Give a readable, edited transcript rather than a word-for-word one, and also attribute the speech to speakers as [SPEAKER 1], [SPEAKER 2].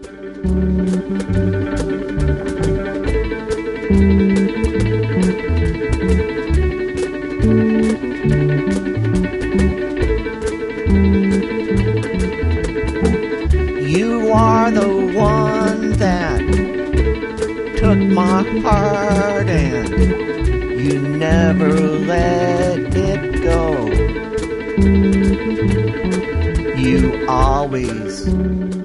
[SPEAKER 1] You are the one that took my heart and you never let it go. You always